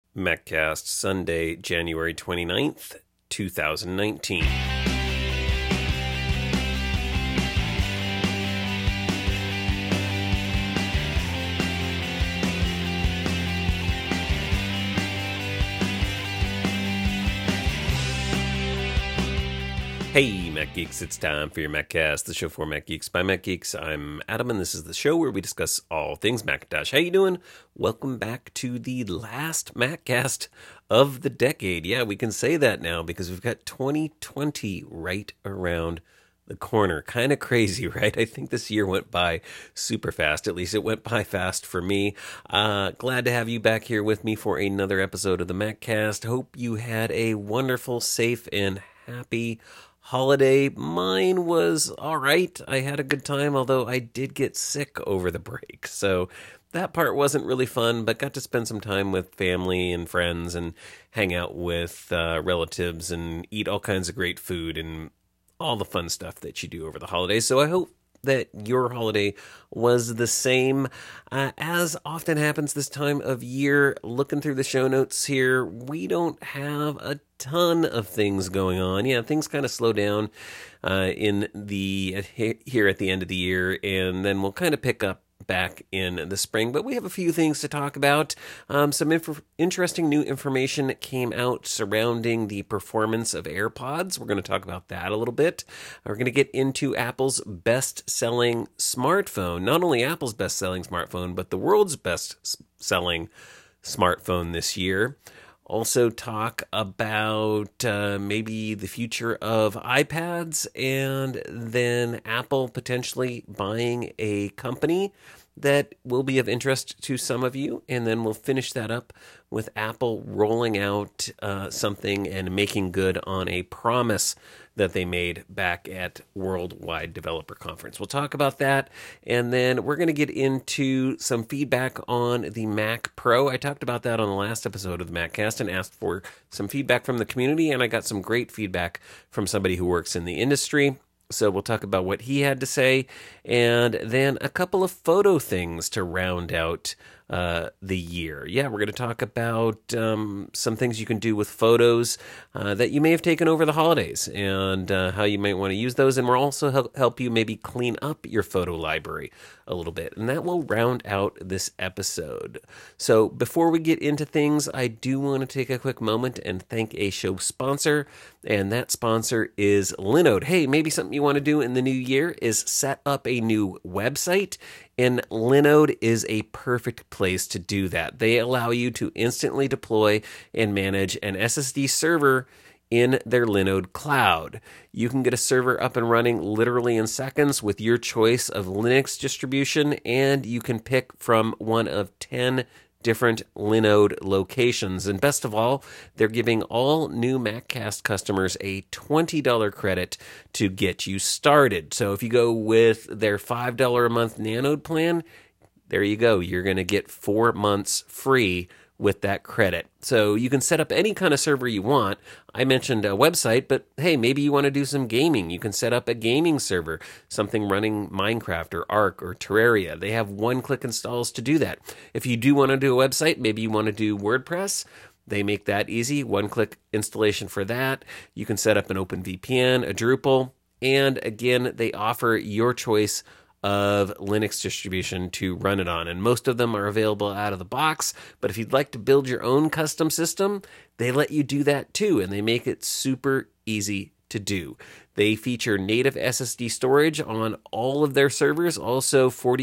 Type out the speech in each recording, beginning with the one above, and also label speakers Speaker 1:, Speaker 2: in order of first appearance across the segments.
Speaker 1: MacCast, Sunday, January 29th, 2019. Hey, Mac Geeks, it's time for your MacCast, the show for Mac Geeks by Mac Geeks. I'm Adam, and this is the show where we discuss all things Macintosh. How you doing? Welcome back to the last MacCast of the decade. Yeah, we can say that now because we've got 2020 right around the corner. Kind of crazy, right? I think this year went by super fast. At least it went by fast for me. Glad to have you back here with me for another episode of the MacCast. Hope you had a wonderful, safe, and happy holiday. Mine was all right. I had a good time, although I did get sick over the break. So that part wasn't really fun, but got to spend some time with family and friends and hang out with relatives and eat all kinds of great food and all the fun stuff that you do over the holidays. So I hope that your holiday was the same. As often happens this time of year, looking through the show notes here, we don't have a ton of things going on. Yeah, things kind of slow down here at the end of the year, and then we'll kind of pick up back in the spring, but we have a few things to talk about. Some interesting new information came out surrounding the performance of AirPods. We're going to talk about that a little bit. We're going to get into Apple's best-selling smartphone. Not only Apple's best-selling smartphone, but the world's best-selling smartphone this year. Also talk about maybe the future of iPads, and then Apple potentially buying a company that will be of interest to some of you. And then we'll finish that up with Apple rolling out something and making good on a promise that they made back at Worldwide Developer Conference. We'll talk about that, and then we're going to get into some feedback on the Mac Pro. I talked about that on the last episode of the MacCast and asked for some feedback from the community, and I got some great feedback from somebody who works in the industry. So we'll talk about what he had to say, and then a couple of photo things to round out the year. Yeah, we're going to talk about some things you can do with photos that you may have taken over the holidays, and how you might want to use those. And we'll also help you maybe clean up your photo library a little bit. And that will round out this episode. So before we get into things, I do want to take a quick moment and thank a show sponsor. And that sponsor is Linode. Hey, maybe something you want to do in the new year is set up a new website. And Linode is a perfect place to do that. They allow you to instantly deploy and manage an SSD server in their Linode cloud. You can get a server up and running literally in seconds with your choice of Linux distribution, and you can pick from one of 10 different Linode locations. And best of all, they're giving all new MacCast customers a $20 credit to get you started. So if you go with their $5 a month Nanode plan, there you go. You're going to get 4 months free with that credit. So you can set up any kind of server you want. I mentioned a website, but hey, maybe you want to do some gaming. You can set up a gaming server, something running Minecraft or Ark or Terraria. They have one-click installs to do that. If you do want to do a website, maybe you want to do WordPress, they make that easy. One-click installation for that. You can set up an OpenVPN, a Drupal, and again, they offer your choice of Linux distribution to run it on. And most of them are available out of the box. But if you'd like to build your own custom system, they let you do that too. And they make it super easy to do. They feature native SSD storage on all of their servers, also 40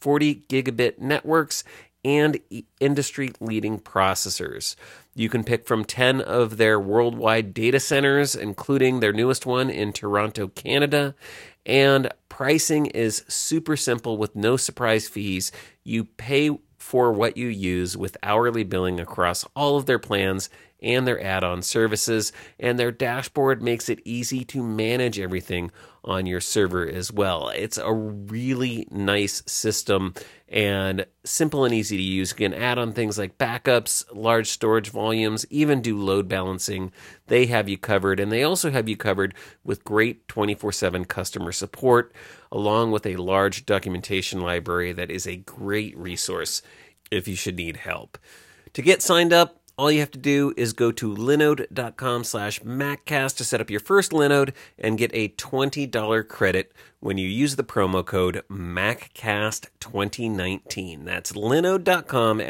Speaker 1: gigabit networks, and industry-leading processors. You can pick from 10 of their worldwide data centers, including their newest one in Toronto, Canada. And pricing is super simple with no surprise fees. You pay for what you use with hourly billing across all of their plans and their add-on services, and their dashboard makes it easy to manage everything on your server as well. It's a really nice system and simple and easy to use. You can add on things like backups, large storage volumes, even do load balancing. They have you covered, and they also have you covered with great 24/7 customer support, along with a large documentation library that is a great resource if you should need help. To get signed up, All you have to do is go to linode.com/MacCast to set up your first Linode and get a $20 credit when you use the promo code MacCast2019. That's linode.com,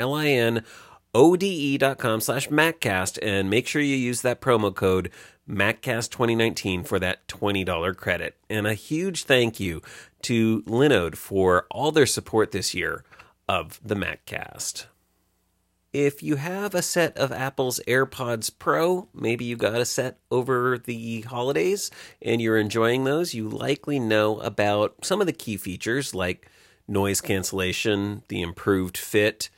Speaker 1: linode.com/MacCast, and make sure you use that promo code MacCast2019 for that $20 credit. And a huge thank you to Linode for all their support this year of the MacCast. If you have a set of Apple's AirPods Pro, maybe you got a set over the holidays and you're enjoying those, you likely know about some of the key features like noise cancellation, the improved fit,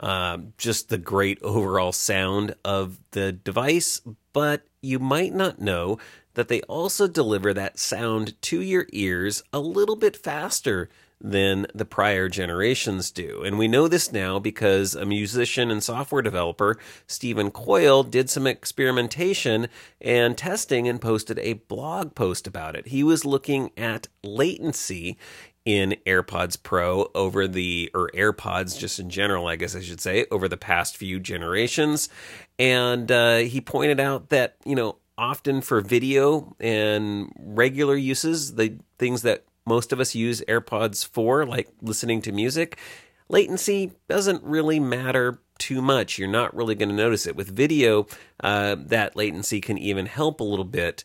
Speaker 1: just the great overall sound of the device, but you might not know that they also deliver that sound to your ears a little bit faster than the prior generations do. And we know this now because a musician and software developer, Stephen Coyle, did some experimentation and testing and posted a blog post about it. He was looking at latency in AirPods Pro or AirPods just in general, I guess I should say, over the past few generations. And he pointed out that, often for video and regular uses, the things that most of us use AirPods for, like listening to music, latency doesn't really matter too much. You're not really going to notice it. With video, that latency can even help a little bit.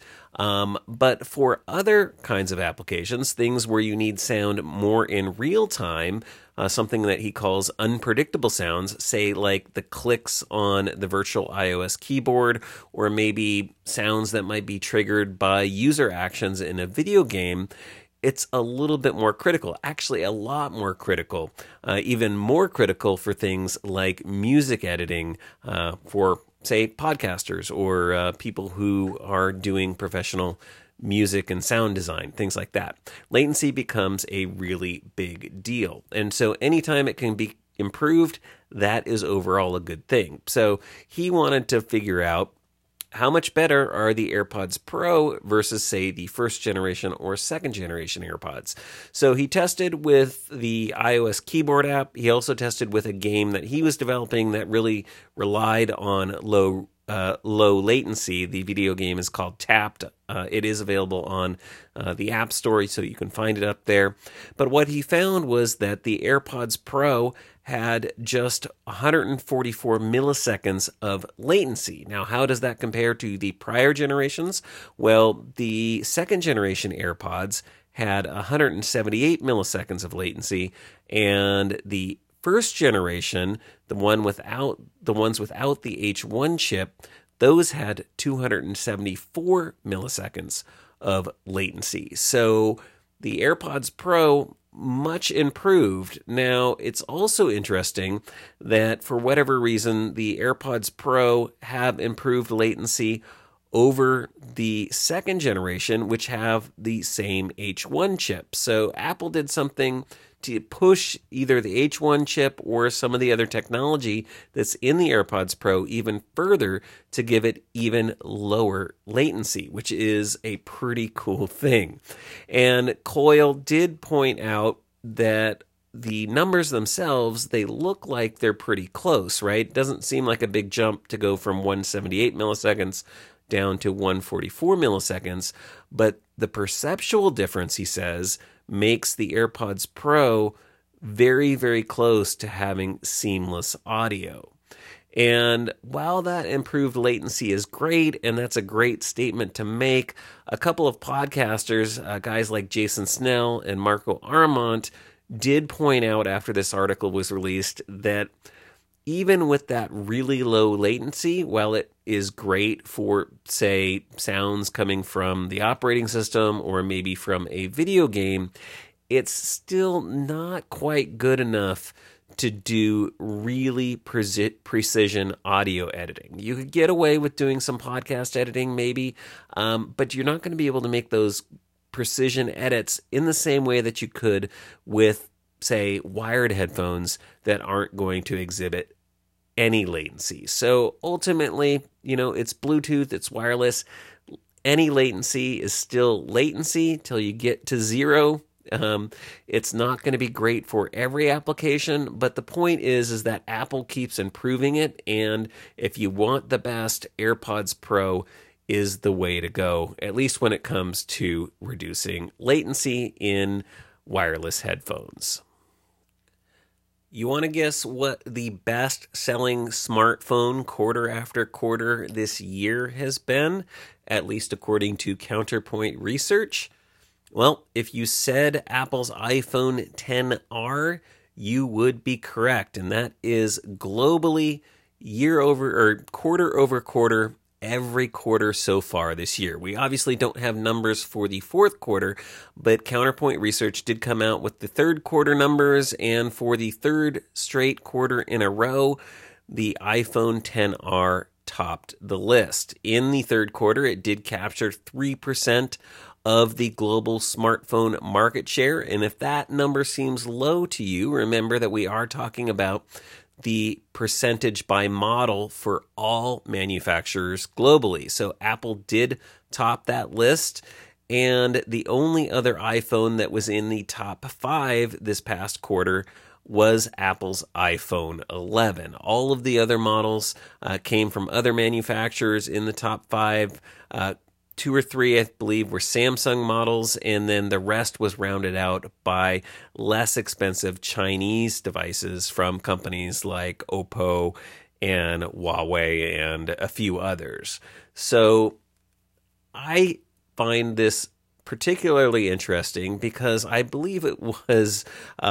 Speaker 1: But for other kinds of applications, things where you need sound more in real time, something that he calls unpredictable sounds, say like the clicks on the virtual iOS keyboard, or maybe sounds that might be triggered by user actions in a video game, it's a little bit more critical, actually a lot more critical, even more critical for things like music editing for, say, podcasters or people who are doing professional music and sound design, things like that. Latency becomes a really big deal. And so anytime it can be improved, that is overall a good thing. So he wanted to figure out how much better are the AirPods Pro versus, say, the first generation or second generation AirPods. So he tested with the iOS keyboard app. He also tested with a game that he was developing that really relied on low latency. The video game is called Tapped. It is available on the App Store, so you can find it up there. But what he found was that the AirPods Pro had just 144 milliseconds of latency. Now, how does that compare to the prior generations? Well, the second generation AirPods had 178 milliseconds of latency, and the first generation, the ones without the H1 chip, those had 274 milliseconds of latency. So the AirPods Pro, much improved. Now, it's also interesting that for whatever reason, the AirPods Pro have improved latency over the second generation, which have the same H1 chip. So Apple did something to push either the H1 chip or some of the other technology that's in the AirPods Pro even further to give it even lower latency, which is a pretty cool thing. And Coyle did point out that the numbers themselves, they look like they're pretty close, right? It doesn't seem like a big jump to go from 178 milliseconds down to 144 milliseconds, but the perceptual difference, he says, makes the AirPods Pro very, very close to having seamless audio. And while that improved latency is great, and that's a great statement to make, a couple of podcasters, guys like Jason Snell and Marco Arment, did point out after this article was released that even with that really low latency, while it is great for, say, sounds coming from the operating system or maybe from a video game, it's still not quite good enough to do really precision audio editing. You could get away with doing some podcast editing maybe, but you're not going to be able to make those precision edits in the same way that you could with, say, wired headphones that aren't going to exhibit any latency. So ultimately, it's Bluetooth, it's wireless. Any latency is still latency till you get to zero. It's not going to be great for every application, but the point is that Apple keeps improving it, and if you want the best, AirPods Pro is the way to go, at least when it comes to reducing latency in wireless headphones. You want to guess what the best-selling smartphone quarter after quarter this year has been, at least according to Counterpoint Research? Well, if you said Apple's iPhone XR, you would be correct, and that is globally quarter over quarter, every quarter so far this year. We obviously don't have numbers for the fourth quarter, but Counterpoint Research did come out with the third quarter numbers, and for the third straight quarter in a row, the iPhone XR topped the list. In the third quarter, it did capture 3% of the global smartphone market share, and if that number seems low to you, remember that we are talking about the percentage by model for all manufacturers globally. So Apple did top that list, and the only other iPhone that was in the top 5 this past quarter was Apple's iPhone 11. All of the other models came from other manufacturers in the top 5. 2 or 3, I believe, were Samsung models, and then the rest was rounded out by less expensive Chinese devices from companies like Oppo and Huawei and a few others. So I find this particularly interesting because I believe it was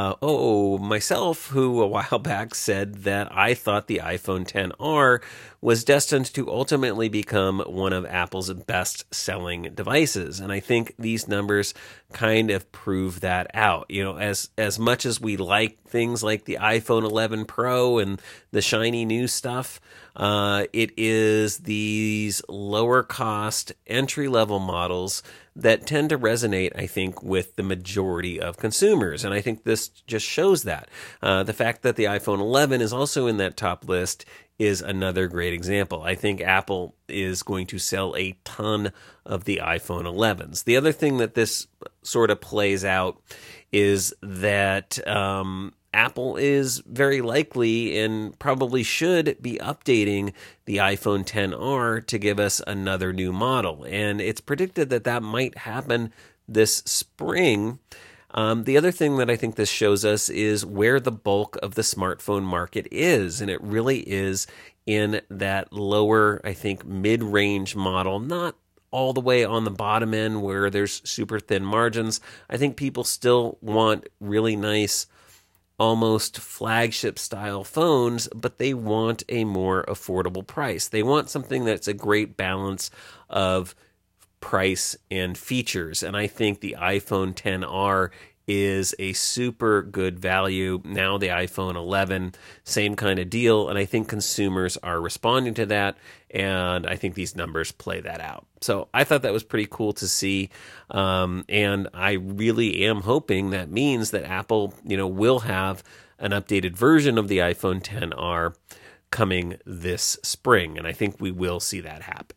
Speaker 1: myself who a while back said that I thought the iPhone XR was destined to ultimately become one of Apple's best-selling devices, and I think these numbers kind of prove that out. You know, as much as we like things like the iPhone 11 Pro and the shiny new stuff, it is these lower-cost entry-level models that tend to resonate, I think, with the majority of consumers. And I think this just shows that. The fact that the iPhone 11 is also in that top list is another great example. I think Apple is going to sell a ton of the iPhone 11s. The other thing that this sort of plays out is that Apple is very likely and probably should be updating the iPhone XR to give us another new model. And it's predicted that that might happen this spring. The other thing that I think this shows us is where the bulk of the smartphone market is. And it really is in that lower, I think, mid-range model, not all the way on the bottom end where there's super thin margins. I think people still want really nice, almost flagship style phones, but they want a more affordable price. They want something that's a great balance of price and features. And I think the iPhone XR is a super good value. Now the iPhone 11, same kind of deal. And I think consumers are responding to that. And I think these numbers play that out. So I thought that was pretty cool to see. And I really am hoping that means that Apple, will have an updated version of the iPhone XR coming this spring. And I think we will see that happen.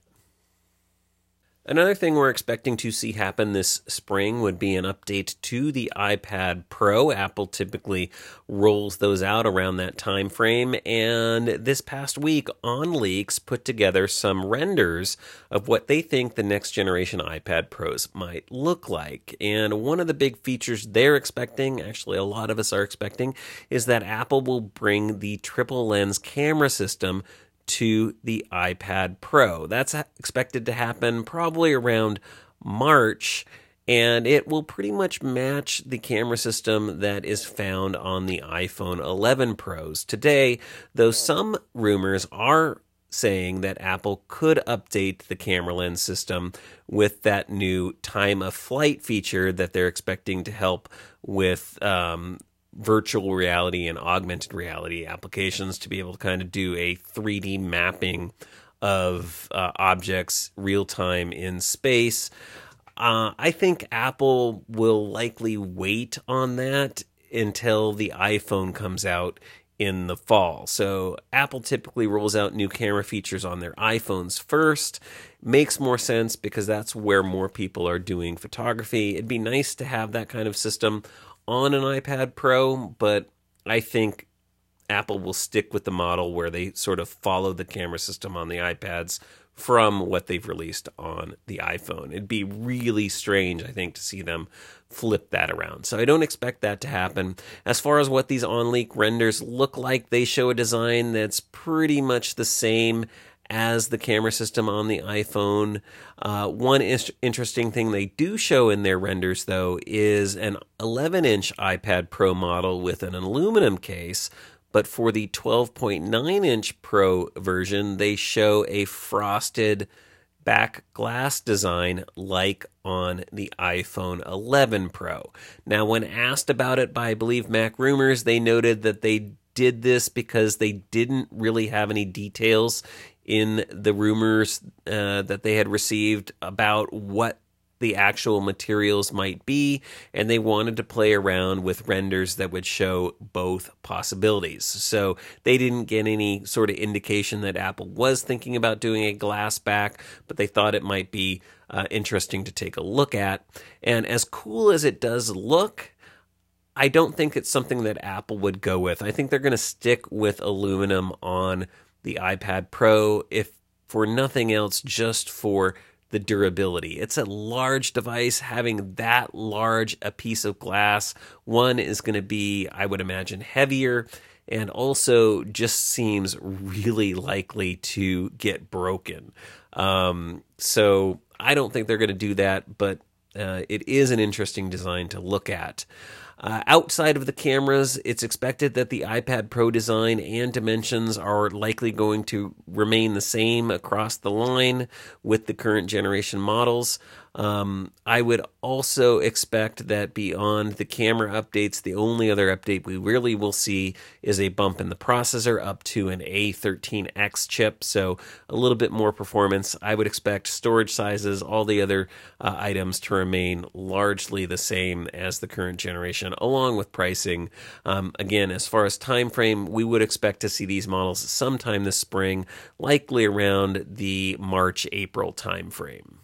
Speaker 1: Another thing we're expecting to see happen this spring would be an update to the iPad Pro. Apple typically rolls those out around that time frame, and this past week, OnLeaks put together some renders of what they think the next generation iPad Pros might look like. And one of the big features they're expecting, actually a lot of us are expecting, is that Apple will bring the triple lens camera system to the iPad Pro. That's expected to happen probably around March, and it will pretty much match the camera system that is found on the iPhone 11 Pros today, though some rumors are saying that Apple could update the camera lens system with that new time of flight feature that they're expecting to help with virtual reality and augmented reality applications, to be able to kind of do a 3D mapping of objects real time in space. I think Apple will likely wait on that until the iPhone comes out in the fall. So Apple typically rolls out new camera features on their iPhones first. Makes more sense because that's where more people are doing photography. It'd be nice to have that kind of system on an iPad Pro, but I think Apple will stick with the model where they sort of follow the camera system on the iPads from what they've released on the iPhone. It'd be really strange, I think, to see them flip that around. So I don't expect that to happen. As far as what these on-leak renders look like, they show a design that's pretty much the same as the camera system on the iPhone. One interesting thing they do show in their renders, though, is an 11-inch iPad Pro model with an aluminum case. But for the 12.9-inch Pro version, they show a frosted back glass design like on the iPhone 11 Pro. Now, when asked about it by, I believe, Mac Rumors, they noted that they did this because they didn't really have any details in the rumors that they had received about what the actual materials might be, and they wanted to play around with renders that would show both possibilities. So they didn't get any sort of indication that Apple was thinking about doing a glass back, but they thought it might be interesting to take a look at. And as cool as it does look, I don't think it's something that Apple would go with. I think they're going to stick with aluminum on the iPad Pro, if for nothing else, just for the durability. It's a large device. Having that large a piece of glass, one, is going to be, I would imagine, heavier, and also just seems really likely to get broken. So I don't think they're going to do that, but it is an interesting design to look at. Outside of the cameras, it's expected that the iPad Pro design and dimensions are likely going to remain the same across the line with the current generation models. I would also expect that beyond the camera updates, the only other update we really will see is a bump in the processor up to an A13X chip, so a little bit more performance. I would expect storage sizes, all the other items to remain largely the same as the current generation, along with pricing. Again, as far as time frame, we would expect to see these models sometime this spring, likely around the March-April time frame.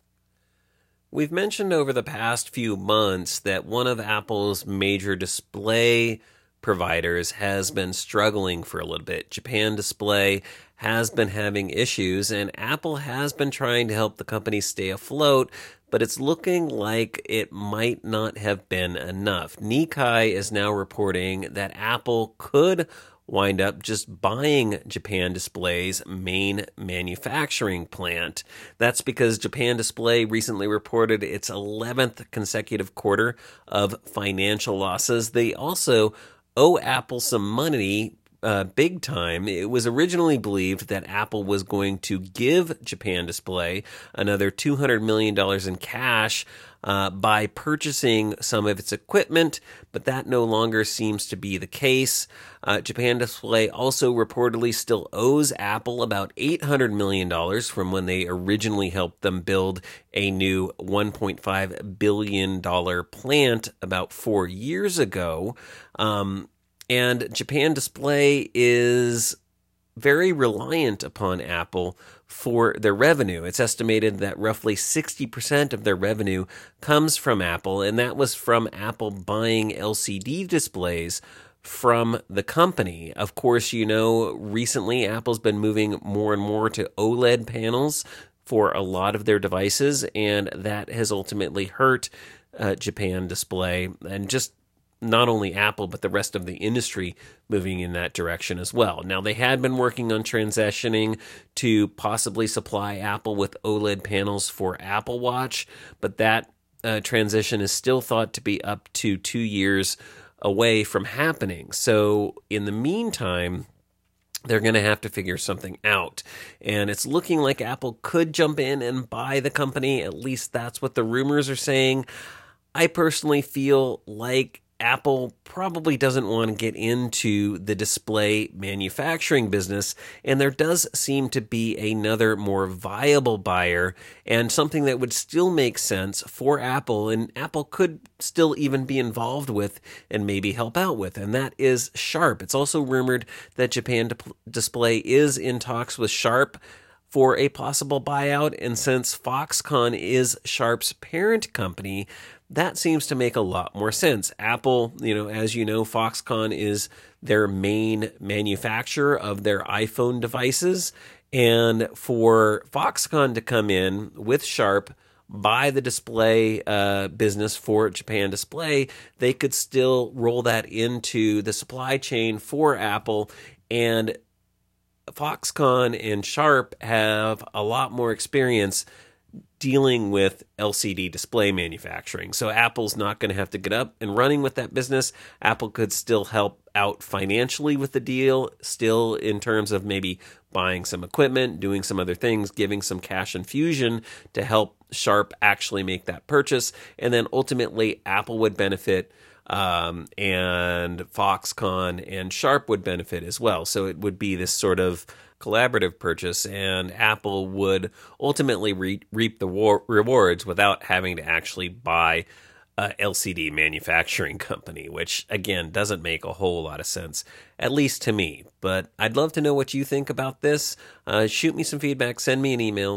Speaker 1: We've mentioned over the past few months that one of Apple's major display providers has been struggling for a little bit. Japan Display has been having issues, and Apple has been trying to help the company stay afloat, but it's looking like it might not have been enough. Nikkei is now reporting that Apple could wind up just buying Japan Display's main manufacturing plant. That's because Japan Display recently reported its 11th consecutive quarter of financial losses. They also owe Apple some money, big time. It was originally believed that Apple was going to give Japan Display another $200 million in cash by purchasing some of its equipment, but that no longer seems to be the case. Japan Display also reportedly still owes Apple about $800 million from when they originally helped them build a new $1.5 billion plant about 4 years ago. And Japan Display is very reliant upon Apple for their revenue. It's estimated that roughly 60% of their revenue comes from Apple, and that was from Apple buying LCD displays from the company. Of course, you know, recently Apple's been moving more and more to OLED panels for a lot of their devices, and that has ultimately hurt Japan Display, and just not only Apple, but the rest of the industry moving in that direction as well. Now, they had been working on transitioning to possibly supply Apple with OLED panels for Apple Watch, but that transition is still thought to be up to 2 years away from happening. So in the meantime, they're going to have to figure something out. And it's looking like Apple could jump in and buy the company. At least that's what the rumors are saying. I personally feel like Apple probably doesn't want to get into the display manufacturing business, and there does seem to be another more viable buyer and something that would still make sense for Apple, and Apple could still even be involved with and maybe help out with, and that is Sharp. It's also rumored that Japan Display is in talks with Sharp for a possible buyout, and since Foxconn is Sharp's parent company, that seems to make a lot more sense. Apple, as you know, Foxconn is their main manufacturer of their iPhone devices, and for Foxconn to come in with Sharp, buy the display business for Japan Display, they could still roll that into the supply chain for Apple, and Foxconn and Sharp have a lot more experience dealing with LCD display manufacturing. So Apple's not going to have to get up and running with that business. Apple could still help out financially with the deal, still in terms of maybe buying some equipment, doing some other things, giving some cash infusion to help Sharp actually make that purchase. And then ultimately Apple would benefit, and Foxconn and Sharp would benefit as well. So it would be this sort of collaborative purchase, and Apple would ultimately reap the rewards without having to actually buy a LCD manufacturing company, which, again, doesn't make a whole lot of sense, at least to me. But I'd love to know what you think about this. Shoot me some feedback. Send me an email,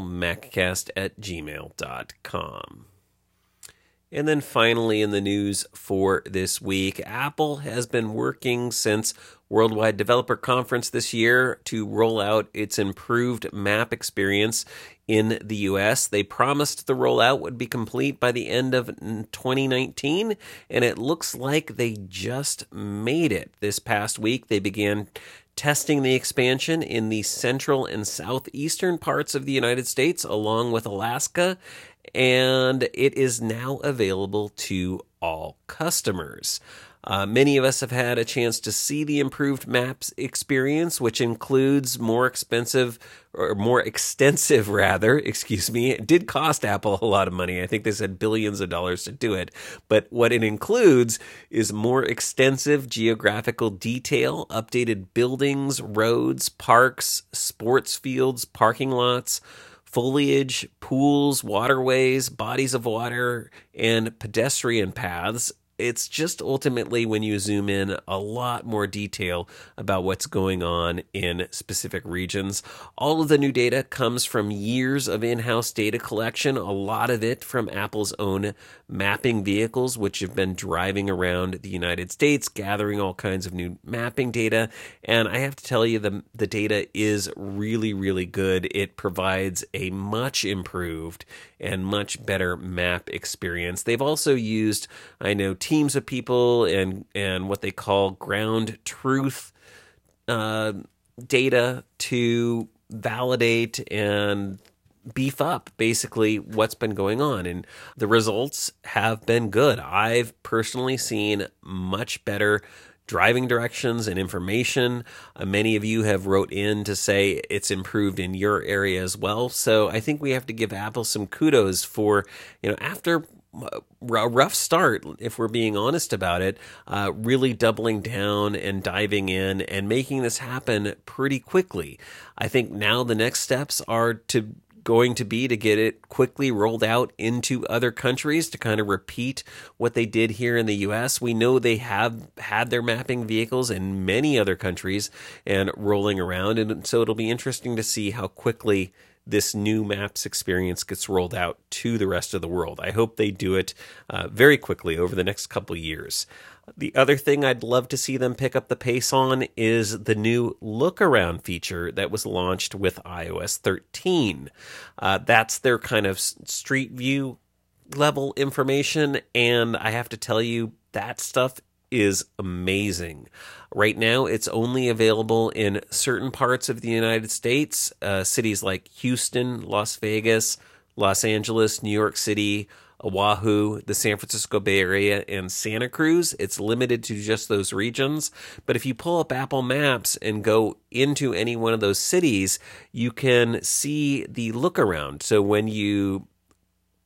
Speaker 1: maccast@gmail.com. And then finally in the news for this week, Apple has been working since Worldwide Developer Conference this year to roll out its improved map experience in the US. They promised the rollout would be complete by the end of 2019, and it looks like they just made it. This past week, they began testing the expansion in the central and southeastern parts of the United States, along with Alaska, and it is now available to all customers. Many of us have had a chance to see the improved maps experience, which includes more extensive, It did cost Apple a lot of money. I think they said billions of dollars to do it. But what it includes is more extensive geographical detail, updated buildings, roads, parks, sports fields, parking lots, foliage, pools, waterways, bodies of water, and pedestrian paths. It's just ultimately, when you zoom in, a lot more detail about what's going on in specific regions. All of the new data comes from years of in-house data collection, a lot of it from Apple's own mapping vehicles, which have been driving around the United States, gathering all kinds of new mapping data. And I have to tell you, the data is really, really good. It provides a much improved and much better map experience. They've also used, I know, teams of people and what they call ground truth data to validate and beef up basically what's been going on, and the results have been good. I've personally seen much better driving directions and information. Many of you have wrote in to say it's improved in your area as well. So I think we have to give Apple some kudos for, after a rough start, if we're being honest about it, really doubling down and diving in and making this happen pretty quickly. I think now the next steps are going to be to get it quickly rolled out into other countries to kind of repeat what they did here in the US. We know they have had their mapping vehicles in many other countries and rolling around, and so it'll be interesting to see how quickly this new maps experience gets rolled out to the rest of the world. I hope they do it very quickly over the next couple of years. The other thing I'd love to see them pick up the pace on is the new look around feature that was launched with iOS 13. That's their kind of street view level information, and I have to tell you, that stuff is amazing. Right now, it's only available in certain parts of the United States, cities like Houston, Las Vegas, Los Angeles, New York City, Oahu, the San Francisco Bay Area, and Santa Cruz. It's limited to just those regions. But if you pull up Apple Maps and go into any one of those cities, you can see the look around. So when you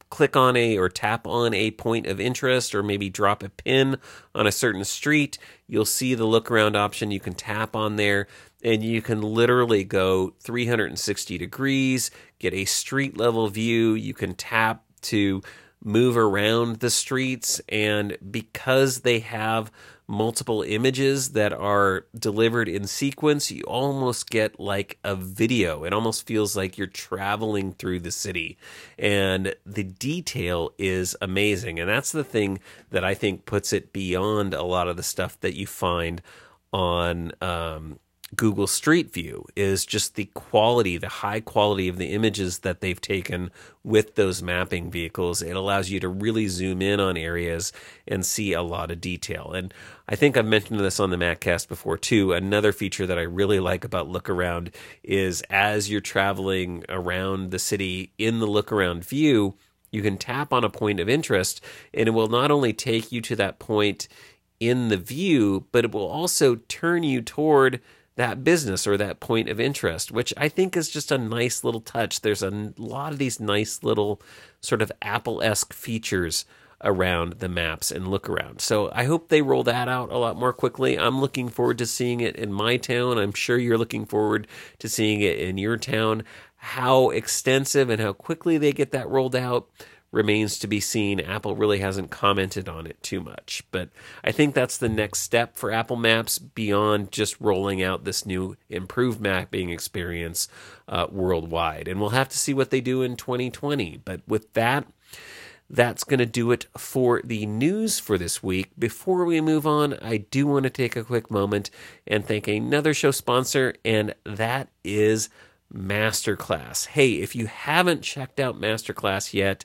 Speaker 1: click on or tap on a point of interest, or maybe drop a pin on a certain street, you'll see the look around option. You can tap on there and you can literally go 360 degrees, get a street level view. You can tap to move around the streets, and because they have multiple images that are delivered in sequence, you almost get like a video. It almost feels like you're traveling through the city, and the detail is amazing. And that's the thing that I think puts it beyond a lot of the stuff that you find on Google Street View, is just the quality, the high quality of the images that they've taken with those mapping vehicles. It allows you to really zoom in on areas and see a lot of detail. And I think I've mentioned this on the Maccast before too. Another feature that I really like about Look Around is as you're traveling around the city in the Look Around view, you can tap on a point of interest and it will not only take you to that point in the view, but it will also turn you toward that business or that point of interest, which I think is just a nice little touch. There's a lot of these nice little sort of Apple-esque features around the maps and Look Around. So I hope they roll that out a lot more quickly. I'm looking forward to seeing it in my town. I'm sure you're looking forward to seeing it in your town. How extensive and how quickly they get that rolled out remains to be seen. Apple really hasn't commented on it too much, but I think that's the next step for Apple Maps beyond just rolling out this new improved mapping experience worldwide. And we'll have to see what they do in 2020. But with that, that's going to do it for the news for this week. Before we move on, I do want to take a quick moment and thank another show sponsor, and that is Masterclass. Hey, if you haven't checked out Masterclass yet,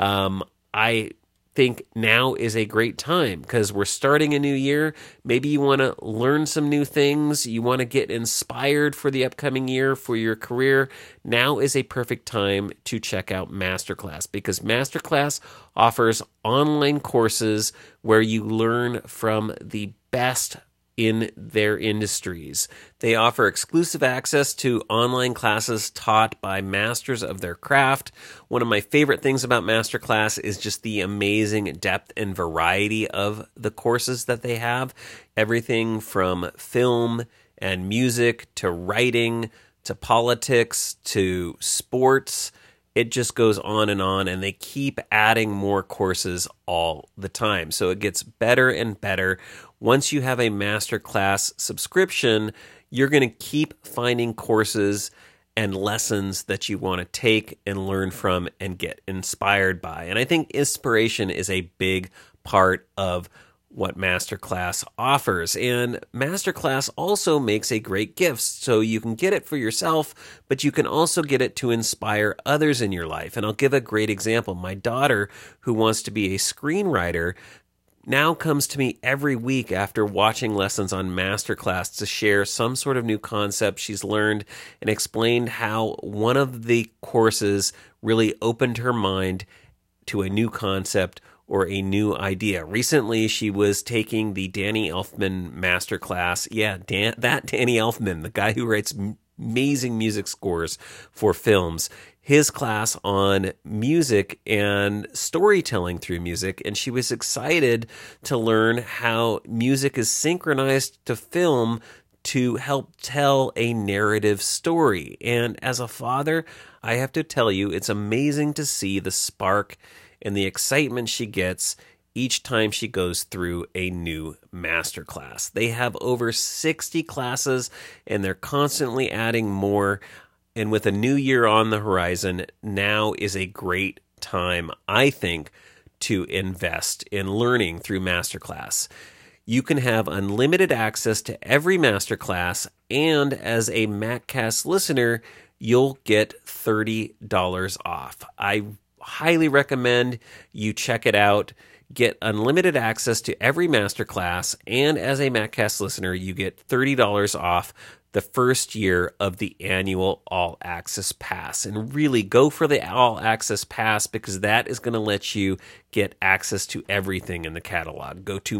Speaker 1: I think now is a great time because we're starting a new year. Maybe you want to learn some new things. You want to get inspired for the upcoming year for your career. Now is a perfect time to check out Masterclass because Masterclass offers online courses where you learn from the best in their industries. They offer exclusive access to online classes taught by masters of their craft. One of my favorite things about Masterclass is just the amazing depth and variety of the courses that they have. Everything from film and music to writing to politics to sports. It just goes on, and they keep adding more courses all the time. So it gets better and better. Once you have a Masterclass subscription, you're going to keep finding courses and lessons that you want to take and learn from and get inspired by. And I think inspiration is a big part of what Masterclass offers. And Masterclass also makes a great gift. So you can get it for yourself, but you can also get it to inspire others in your life. And I'll give a great example. My daughter, who wants to be a screenwriter, now comes to me every week after watching lessons on Masterclass to share some sort of new concept she's learned and explained how one of the courses really opened her mind to a new concept or a new idea. Recently, she was taking the Danny Elfman Masterclass. Yeah, Danny Elfman, the guy who writes amazing music scores for films. His class on music and storytelling through music, and she was excited to learn how music is synchronized to film to help tell a narrative story. And as a father, I have to tell you, it's amazing to see the spark and the excitement she gets each time she goes through a new masterclass. They have over 60 classes, and they're constantly adding more. And with a new year on the horizon, now is a great time, I think, to invest in learning through Masterclass. You can have unlimited access to every Masterclass, and as a MacCast listener, you'll get $30 off. I highly recommend you check it out. Get unlimited access to every Masterclass, and as a MacCast listener, you get $30 off the first year of the annual All Access Pass. And really go for the All Access Pass because that is going to let you get access to everything in the catalog. Go to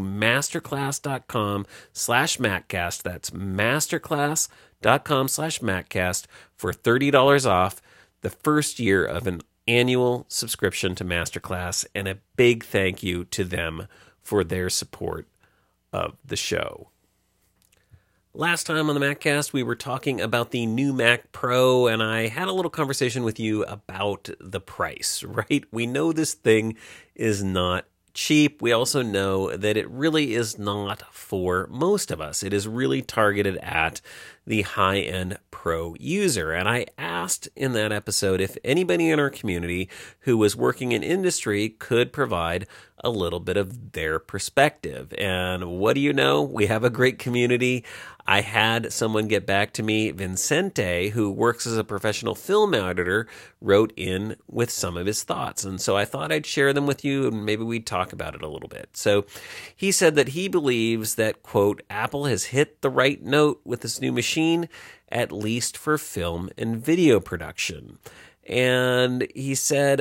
Speaker 1: masterclass.com/MacCast. That's masterclass.com/MacCast for $30 off the first year of an annual subscription to Masterclass, and a big thank you to them for their support of the show. Last time on the MacCast, we were talking about the new Mac Pro, and I had a little conversation with you about the price, right? We know this thing is not cheap. We also know that it really is not for most of us. It is really targeted at the high-end pro user. And I asked in that episode if anybody in our community who was working in industry could provide a little bit of their perspective. And what do you know? We have a great community. I had someone get back to me. Vincente, who works as a professional film editor, wrote in with some of his thoughts. And so I thought I'd share them with you and maybe we'd talk about it a little bit. So he said that he believes that, quote, Apple has hit the right note with this new machine, at least for film and video production. And he said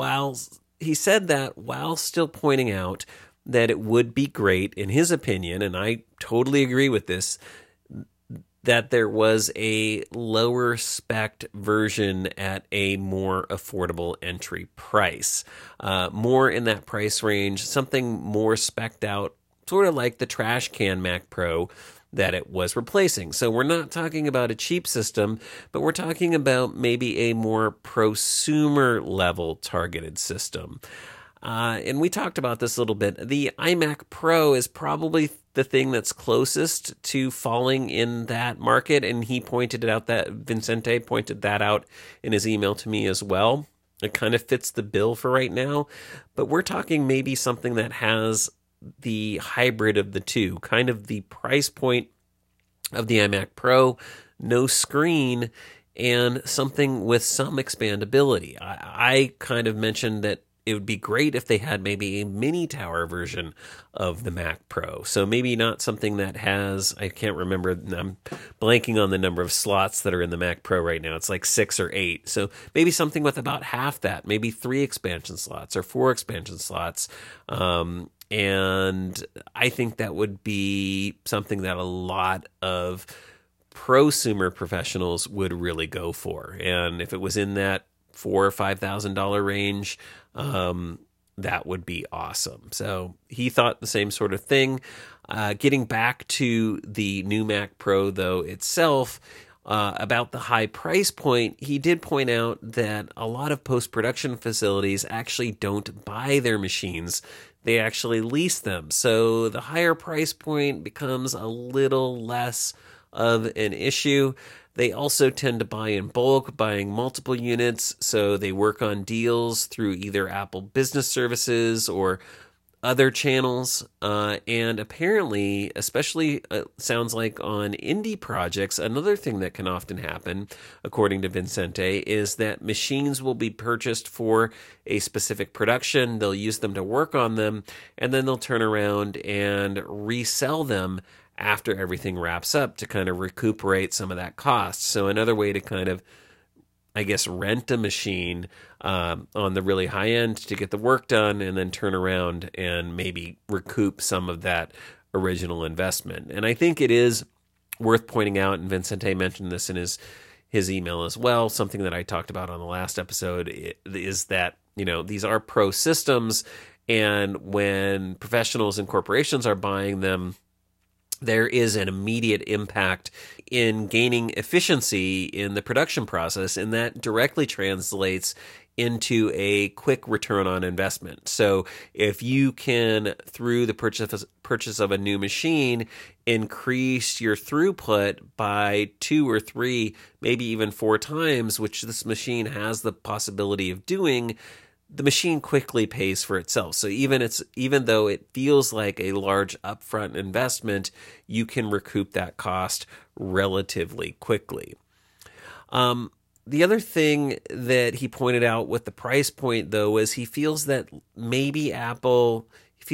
Speaker 1: that while still pointing out that it would be great, in his opinion, and I totally agree with this, that there was a lower spec version at a more affordable entry price. More in that price range, something more spec'd out, sort of like the trash can Mac Pro that it was replacing. So we're not talking about a cheap system, but we're talking about maybe a more prosumer level targeted system. And we talked about this a little bit. The iMac Pro is probably the thing that's closest to falling in that market, and he pointed it out, that Vincente pointed that out in his email to me as well. It kind of fits the bill for right now, but we're talking maybe something that has the hybrid of the two, kind of the price point of the iMac Pro, no screen, and something with some expandability. I kind of mentioned that it would be great if they had maybe a mini tower version of the Mac Pro. So maybe not something that has, I can't remember, I'm blanking on the number of slots that are in the Mac Pro right now. It's like 6 or 8. So maybe something with about half that, maybe 3 expansion slots or 4 expansion slots. And I think that would be something that a lot of prosumer professionals would really go for. And if it was in that $4,000 or $5,000 range, that would be awesome. So he thought the same sort of thing. Getting back to the new Mac Pro, though, itself, about the high price point, he did point out that a lot of post-production facilities actually don't buy their machines. They actually lease them. So the higher price point becomes a little less of an issue. They also tend to buy in bulk, buying multiple units, so they work on deals through either Apple Business Services or other channels. And apparently, especially sounds like on indie projects, another thing that can often happen, according to Vincente, is that machines will be purchased for a specific production. They'll use them to work on them, and then they'll turn around and resell them after everything wraps up to kind of recuperate some of that cost. So another way to kind of, I guess, rent a machine on the really high end to get the work done and then turn around and maybe recoup some of that original investment. And I think it is worth pointing out, and Vincente mentioned this in his email as well, something that I talked about on the last episode, is that, you know, these are pro systems, and when professionals and corporations are buying them, there is an immediate impact in gaining efficiency in the production process, and that directly translates into a quick return on investment. So if you can, through the purchase of a new machine, increase your throughput by 2 or 3, maybe even 4 times, which this machine has the possibility of doing, the machine quickly pays for itself. So even though it feels like a large upfront investment, you can recoup that cost relatively quickly. The other thing that he pointed out with the price point, though, was he feels like that maybe Apple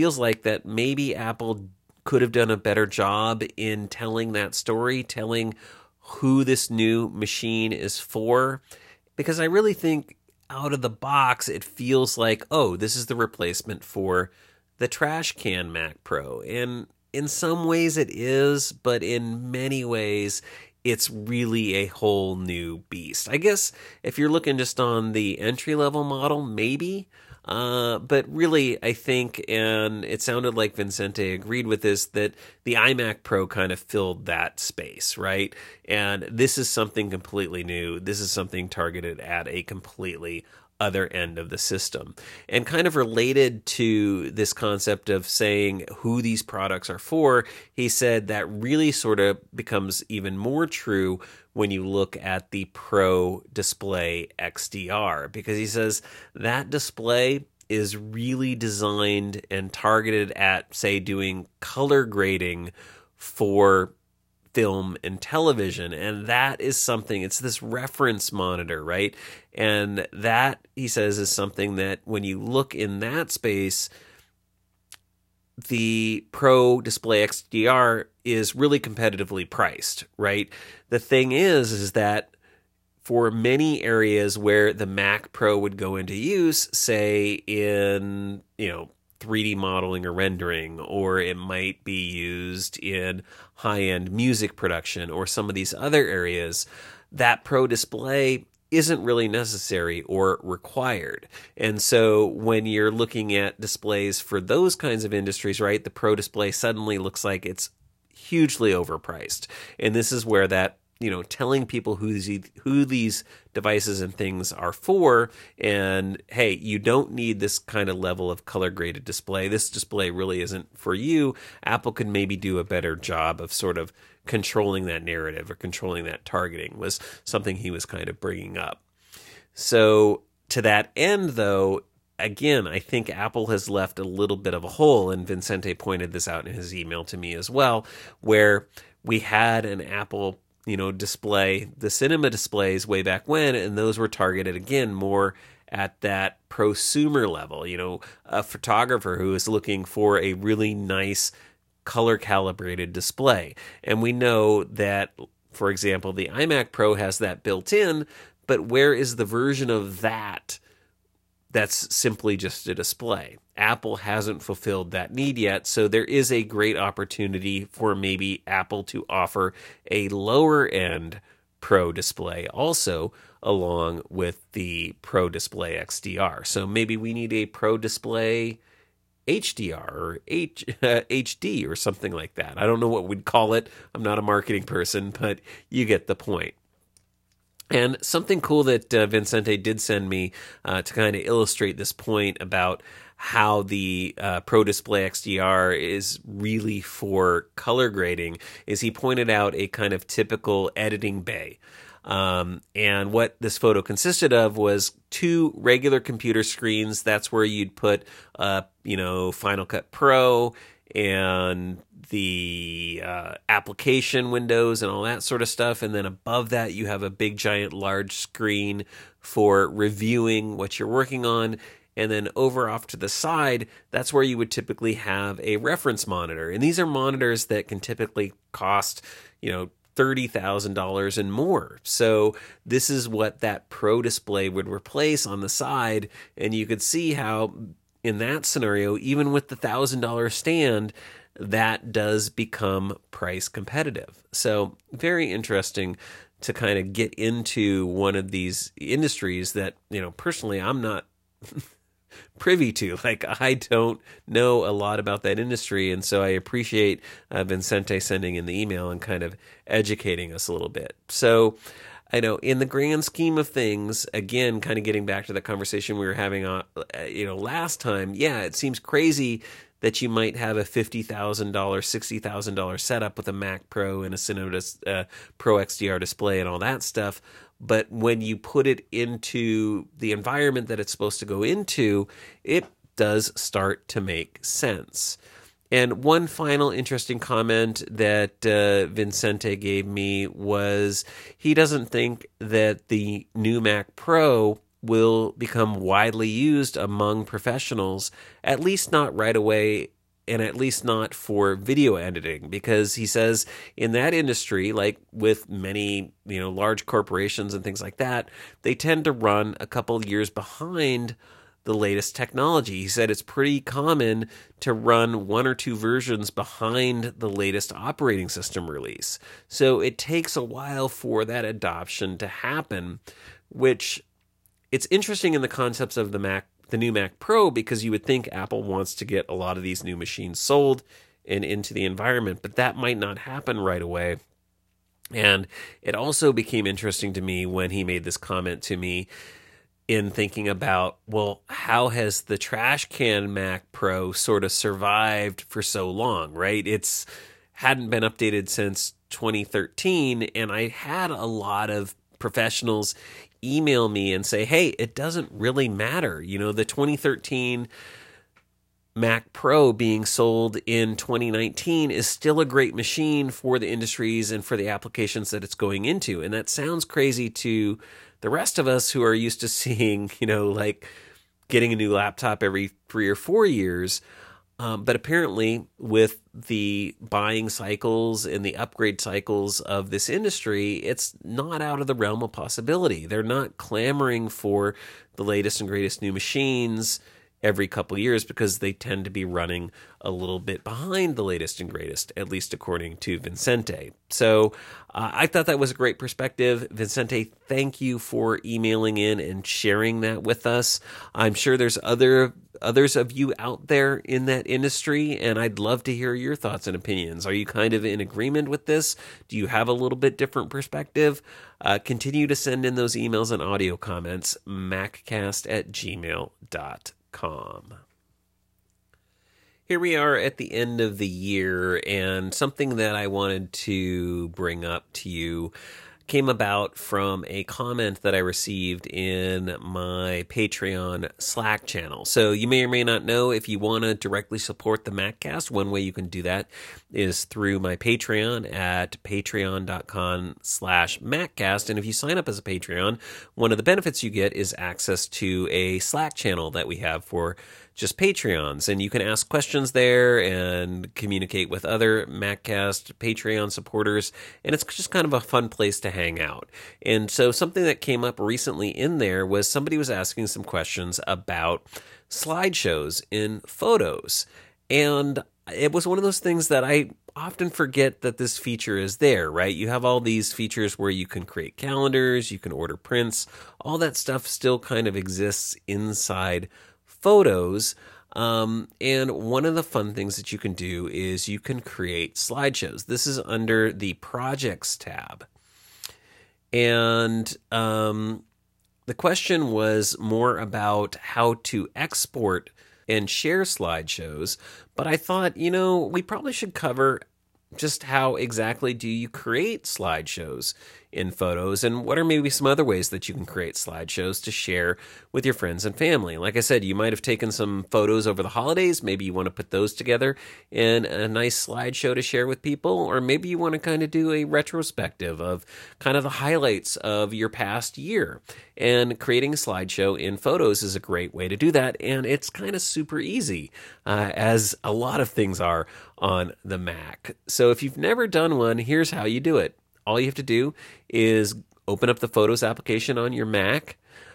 Speaker 1: could have done a better job in telling that story, telling who this new machine is for, because I really think out of the box, it feels like, oh, this is the replacement for the trash can Mac Pro. And in some ways it is, but in many ways it's really a whole new beast. I guess if you're looking just on the entry-level model, maybe. But really, I think, and it sounded like Vincente agreed with this, that the iMac Pro kind of filled that space, right? And this is something completely new. This is something targeted at a completely other end of the system. And kind of related to this concept of saying who these products are for, he said that really sort of becomes even more true when you look at the Pro Display XDR, because he says that display is really designed and targeted at, say, doing color grading for film and television. And that is something, it's this reference monitor, right? And that, he says, is something that when you look in that space, the Pro Display XDR is really competitively priced, right? The thing is that for many areas where the Mac Pro would go into use, say in, 3D modeling or rendering, or it might be used in high-end music production or some of these other areas, that Pro Display isn't really necessary or required. And so when you're looking at displays for those kinds of industries, right, the Pro Display suddenly looks like it's hugely overpriced. And this is where that, telling people who these devices and things are for, and hey, you don't need this kind of level of color graded display. This display really isn't for you. Apple could maybe do a better job of sort of controlling that narrative or controlling that targeting, was something he was kind of bringing up. So to that end, though, again, I think Apple has left a little bit of a hole, and Vincente pointed this out in his email to me as well, where we had an Apple display, the cinema displays way back when, and those were targeted again more at that prosumer level, a photographer who is looking for a really nice color calibrated display. And we know that, for example, the iMac Pro has that built in, but where is the version of that that's simply just a display? Apple hasn't fulfilled that need yet, so there is a great opportunity for maybe Apple to offer a lower end Pro Display also, along with the Pro Display XDR. So maybe we need a Pro Display HDR or HD or something like that. I don't know what we'd call it. I'm not a marketing person, but you get the point. And something cool that Vincente did send me to kind of illustrate this point about how the Pro Display XDR is really for color grading is he pointed out a kind of typical editing bay. And what this photo consisted of was two regular computer screens. That's where you'd put, Final Cut Pro and the application windows and all that sort of stuff. And then above that, you have a big, giant, large screen for reviewing what you're working on. And then over off to the side, that's where you would typically have a reference monitor. And these are monitors that can typically cost, $30,000 and more. So this is what that Pro Display would replace on the side. And you could see how in that scenario, even with the $1,000 stand, that does become price competitive. So very interesting to kind of get into one of these industries that, personally I'm not privy to. Like, I don't know a lot about that industry, and so I appreciate Vincente sending in the email and kind of educating us a little bit. So I know in the grand scheme of things, again, kind of getting back to the conversation we were having last time, yeah, it seems crazy that you might have a $50,000, $60,000 setup with a Mac Pro and a Cinema Pro XDR display and all that stuff. But when you put it into the environment that it's supposed to go into, it does start to make sense. And one final interesting comment that Vincente gave me was he doesn't think that the new Mac Pro will become widely used among professionals, at least not right away, and at least not for video editing, because he says in that industry, like with many, large corporations and things like that, they tend to run a couple of years behind the latest technology. He said it's pretty common to run 1 or 2 versions behind the latest operating system release. So it takes a while for that adoption to happen, which it's interesting in the concepts of the new Mac Pro, because you would think Apple wants to get a lot of these new machines sold and into the environment, but that might not happen right away. And it also became interesting to me when he made this comment to me in thinking about, well, how has the trash can Mac Pro sort of survived for so long, right? It's hadn't been updated since 2013, and I had a lot of professionals email me and say, hey, it doesn't really matter. You know, the 2013 Mac Pro being sold in 2019 is still a great machine for the industries and for the applications that it's going into. And that sounds crazy to the rest of us who are used to seeing, like getting a new laptop every 3 or 4 years. But apparently with the buying cycles and the upgrade cycles of this industry, it's not out of the realm of possibility. They're not clamoring for the latest and greatest new machines every couple of years because they tend to be running a little bit behind the latest and greatest, at least according to Vincente. So I thought that was a great perspective. Vincente, thank you for emailing in and sharing that with us. I'm sure there's others of you out there in that industry, and I'd love to hear your thoughts and opinions. Are you kind of in agreement with this? Do you have a little bit different perspective? Continue to send in those emails and audio comments, maccast@gmail.com. Here we are at the end of the year, and something that I wanted to bring up to you came about from a comment that I received in my Patreon Slack channel. So you may or may not know, if you want to directly support the MacCast, one way you can do that is through my Patreon at patreon.com/MacCast. And if you sign up as a Patreon, one of the benefits you get is access to a Slack channel that we have for just Patreons, and you can ask questions there and communicate with other MacCast Patreon supporters, and it's just kind of a fun place to hang out. And so something that came up recently in there was somebody was asking some questions about slideshows in photos, and it was one of those things that I often forget that this feature is there, right? You have all these features where you can create calendars, you can order prints, all that stuff still kind of exists inside Photos. And one of the fun things that you can do is you can create slideshows. This is under the Projects tab. And the question was more about how to export and share slideshows. But I thought, we probably should cover just how exactly do you create slideshows in Photos, and what are maybe some other ways that you can create slideshows to share with your friends and family. Like I said, you might have taken some photos over the holidays. Maybe you want to put those together in a nice slideshow to share with people, or maybe you want to kind of do a retrospective of kind of the highlights of your past year. And creating a slideshow in Photos is a great way to do that, and it's kind of super easy, as a lot of things are on the Mac. So if you've never done one, here's how you do it. All you have to do is open up the Photos application on your Mac,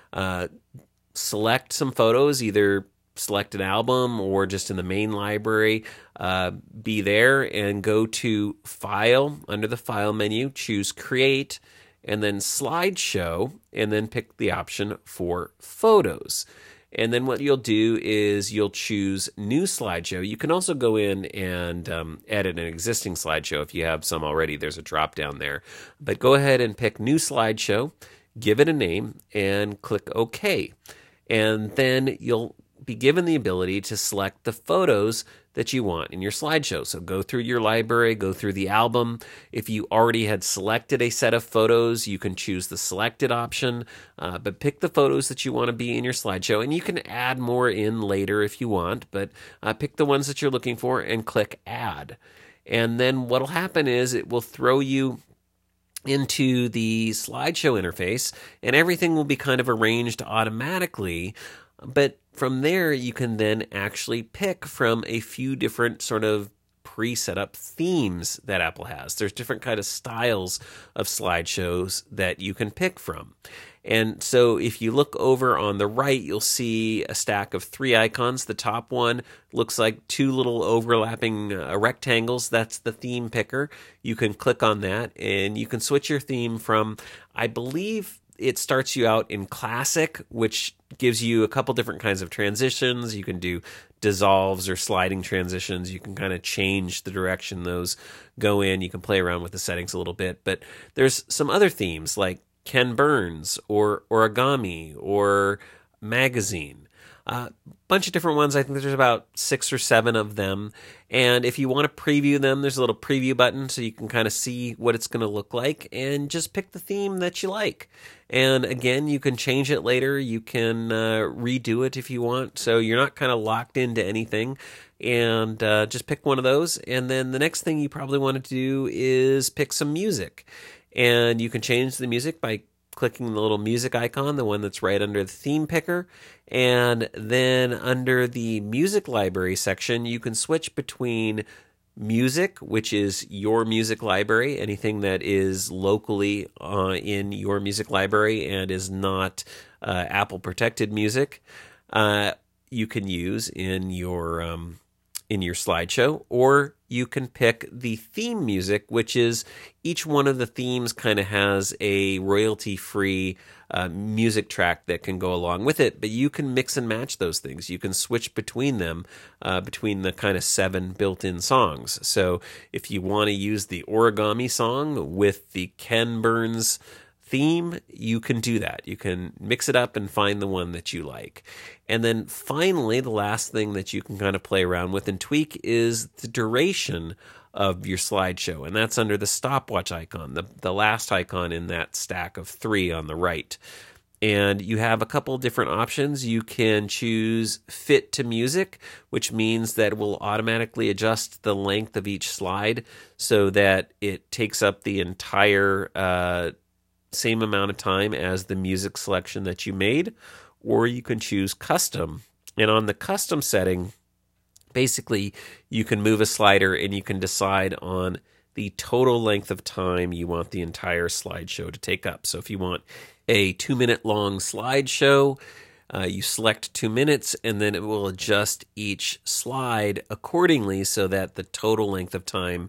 Speaker 1: select some photos, either select an album or just in the main library, be there and go to File, under the File menu, choose Create, and then Slideshow, and then pick the option for Photos. And then what you'll do is you'll choose New Slideshow. You can also go in and edit an existing slideshow if you have some already. There's a drop down there. But go ahead and pick New Slideshow, give it a name, and click OK. And then you'll be given the ability to select the photos that you want in your slideshow. So go through your library, go through the album. If you already had selected a set of photos, you can choose the selected option, but pick the photos that you want to be in your slideshow, and you can add more in later if you want, but pick the ones that you're looking for and click Add. And then what'll happen is it will throw you into the slideshow interface, and everything will be kind of arranged automatically. But from there, you can then actually pick from a few different sort of pre-set up themes that Apple has. There's different kind of styles of slideshows that you can pick from. And so if you look over on the right, you'll see a stack of 3 icons. The top one looks like 2 little overlapping rectangles. That's the theme picker. You can click on that and you can switch your theme from, I believe it starts you out in classic, which gives you a couple different kinds of transitions. You can do dissolves or sliding transitions. You can kind of change the direction those go in. You can play around with the settings a little bit. But there's some other themes like Ken Burns or origami or magazine. Bunch of different ones. I think there's about 6 or 7 of them. And if you want to preview them, there's a little preview button so you can kind of see what it's going to look like and just pick the theme that you like. And again, you can change it later. You can redo it if you want. So you're not kind of locked into anything. And just pick one of those. And then the next thing you probably want to do is pick some music. And you can change the music by clicking the little music icon, the one that's right under the theme picker. And then under the music library section, you can switch between music, which is your music library, anything that is locally in your music library and is not Apple protected music, you can use in your slideshow, or you can pick the theme music, which is each one of the themes kind of has a royalty-free music track that can go along with it, but you can mix and match those things. You can switch between them, between the kind of 7 built-in songs. So if you want to use the origami song with the Ken Burns theme, you can do that. You can mix it up and find the one that you like. And then finally, the last thing that you can kind of play around with and tweak is the duration of your slideshow. And that's under the stopwatch icon, the last icon in that stack of 3 on the right. And you have a couple different options. You can choose fit to music, which means that it will automatically adjust the length of each slide so that it takes up the entire same amount of time as the music selection that you made. Or you can choose custom. And on the custom setting, basically you can move a slider and you can decide on the total length of time you want the entire slideshow to take up. So if you want a 2-minute long slideshow, you select 2 minutes and then it will adjust each slide accordingly so that the total length of time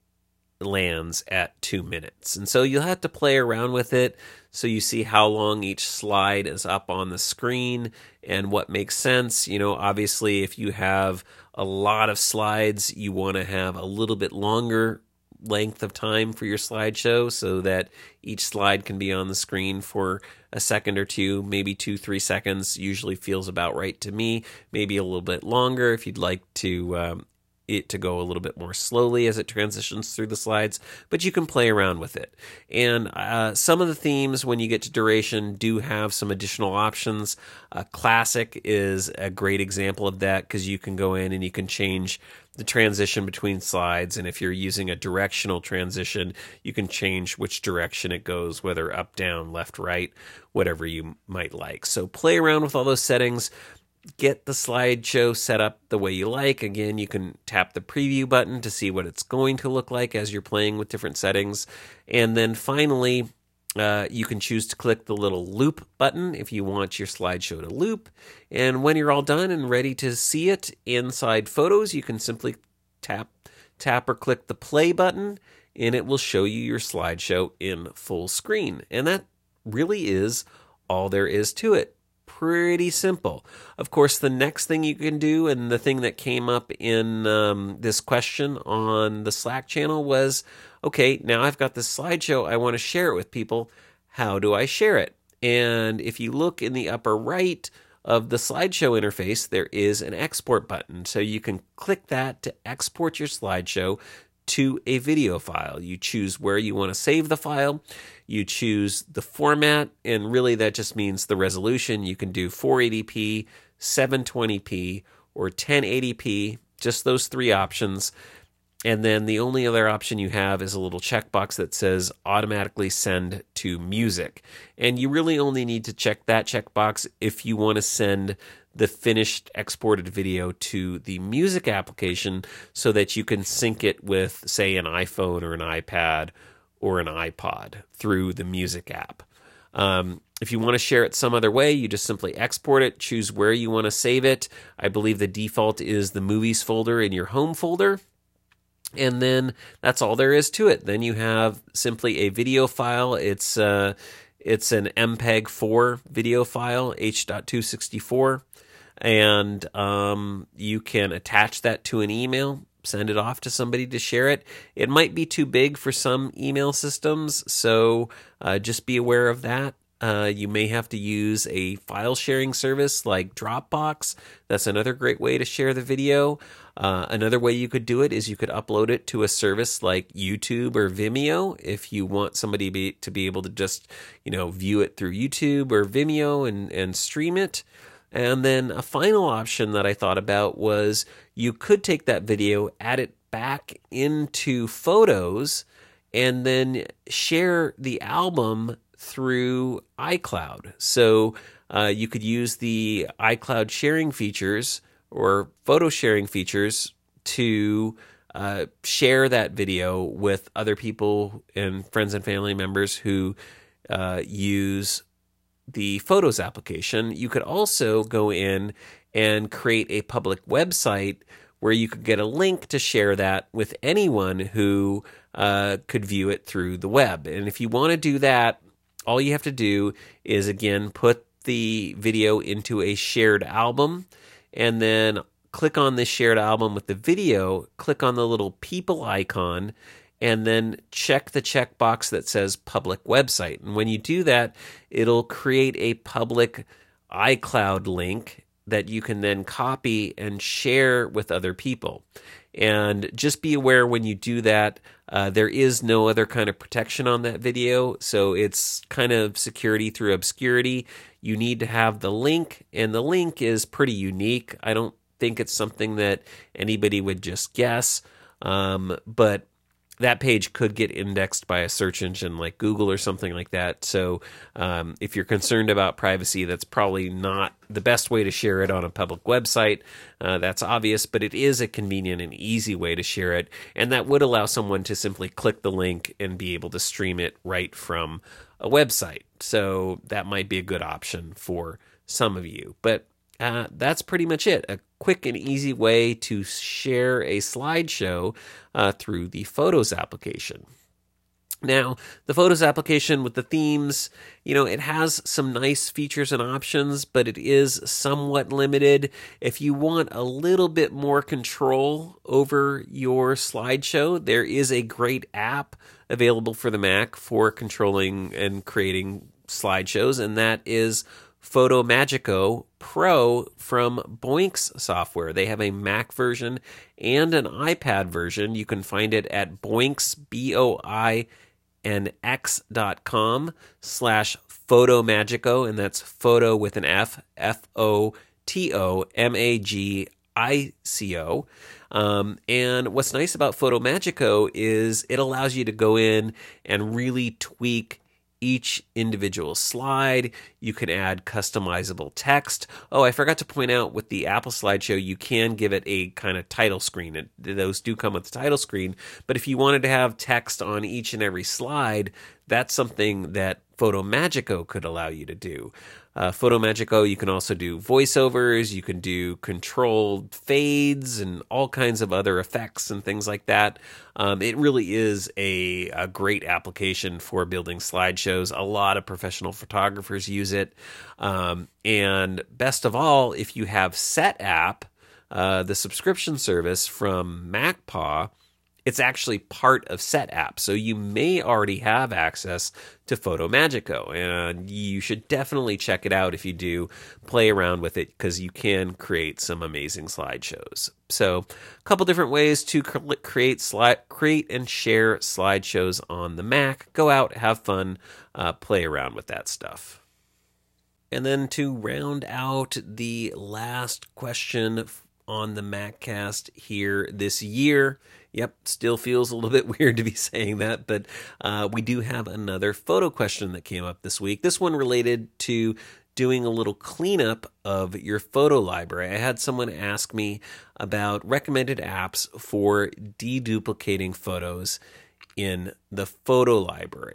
Speaker 1: lands at 2 minutes. And so you'll have to play around with it so you see how long each slide is up on the screen and what makes sense. You know, obviously if you have a lot of slides, you want to have a little bit longer length of time for your slideshow so that each slide can be on the screen for a second or two, maybe 2-3 seconds usually feels about right to me. Maybe a little bit longer if you'd like to it to go a little bit more slowly as it transitions through the slides, but you can play around with it. And some of the themes, when you get to duration, do have some additional options. Classic is a great example of that because you can go in and you can change the transition between slides, and if you're using a directional transition, you can change which direction it goes, whether up, down, left, right, whatever you might like. So play around with all those settings. Get the slideshow set up the way you like. Again, you can tap the preview button to see what it's going to look like as you're playing with different settings. And then finally, you can choose to click the little loop button if you want your slideshow to loop. And when you're all done and ready to see it inside Photos, you can simply tap or click the play button, and it will show you your slideshow in full screen. And that really is all there is to it. Pretty simple. Of course, the next thing you can do, and the thing that came up in this question on the Slack channel was, okay, now I've got this slideshow. I want to share it with people. How do I share it? And if you look in the upper right of the slideshow interface, there is an export button. So you can click that to export your slideshow to a video file. You choose where you want to save the file. You choose the format, and really that just means the resolution. You can do 480p, 720p, or 1080p, just those 3 options. And then the only other option you have is a little checkbox that says automatically send to music. And you really only need to check that checkbox if you want to send the finished exported video to the music application so that you can sync it with, say, an iPhone or an iPad or an iPod through the music app. If you want to share it some other way, you just simply export it, choose where you want to save it. I believe the default is the movies folder in your home folder. And then that's all there is to it. Then you have simply a video file. It's an MPEG-4 video file, H.264. And you can attach that to an email, send it off to somebody to share it. It might be too big for some email systems, so just be aware of that. You may have to use a file sharing service like Dropbox. That's another great way to share the video. Another way you could do it is you could upload it to a service like YouTube or Vimeo if you want somebody to be able to just, view it through YouTube or Vimeo and stream it. And then a final option that I thought about was you could take that video, add it back into Photos, and then share the album through iCloud. So you could use the iCloud sharing features or photo sharing features to share that video with other people and friends and family members who use the Photos application. You could also go in and create a public website where you could get a link to share that with anyone who could view it through the web. And if you want to do that, all you have to do is, again, put the video into a shared album and then click on this shared album with the video, click on the little people icon, and then check the checkbox that says public website. And when you do that, it'll create a public iCloud link that you can then copy and share with other people. And just be aware when you do that, there is no other kind of protection on that video. So it's kind of security through obscurity. You need to have the link, and the link is pretty unique. I don't think it's something that anybody would just guess, but that page could get indexed by a search engine like Google or something like that. So if you're concerned about privacy, that's probably not the best way to share it on a public website. That's obvious, but it is a convenient and easy way to share it. And that would allow someone to simply click the link and be able to stream it right from a website. So that might be a good option for some of you. But that's pretty much it. A quick and easy way to share a slideshow through the Photos application. Now, the Photos application with the themes, it has some nice features and options, but it is somewhat limited. If you want a little bit more control over your slideshow, there is a great app available for the Mac for controlling and creating slideshows, and that is Photomagico Pro from Boinx Software. They have a Mac version and an iPad version. You can find it at Boinx, boinx.com/Photomagico, and that's photo with an F, Photomagico. And what's nice about Photomagico is it allows you to go in and really tweak each individual slide. You can add customizable text. Oh, I forgot to point out with the Apple slideshow, you can give it a kind of title screen. Those do come with the title screen, but if you wanted to have text on each and every slide, that's something that Photomagico could allow you to do. Photomagico, you can also do voiceovers, you can do controlled fades and all kinds of other effects and things like that. It really is a great application for building slideshows. A lot of professional photographers use it. And best of all, if you have SetApp, the subscription service from MacPaw, it's actually part of SetApp, so you may already have access to Photomagico, and you should definitely check it out if you do play around with it, because you can create some amazing slideshows. So, a couple different ways to create and share slideshows on the Mac. Go out, have fun, play around with that stuff. And then to round out the last question on the MacCast here this year. Yep, still feels a little bit weird to be saying that, but we do have another photo question that came up this week. This one related to doing a little cleanup of your photo library. I had someone ask me about recommended apps for deduplicating photos in the photo library.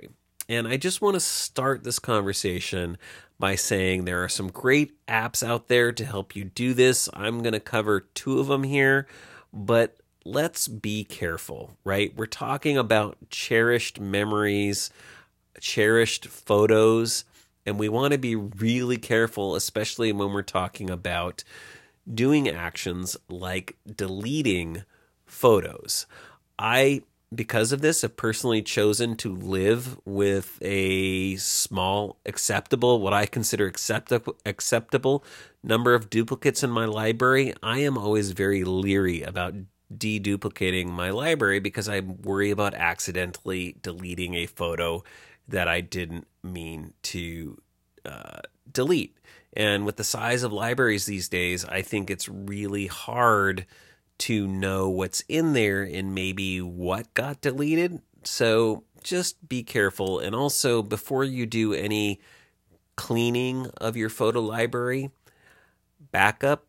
Speaker 1: And I just want to start this conversation by saying there are some great apps out there to help you do this. I'm going to cover 2 of them here, but let's be careful, right? We're talking about cherished memories, cherished photos, and we want to be really careful, especially when we're talking about doing actions like deleting photos. Because of this, have personally chosen to live with a small, what I consider acceptable number of duplicates in my library. I am always very leery about deduplicating my library because I worry about accidentally deleting a photo that I didn't mean to delete. And with the size of libraries these days, I think it's really hard to know what's in there and maybe what got deleted. So just be careful. And also, before you do any cleaning of your photo library, back up,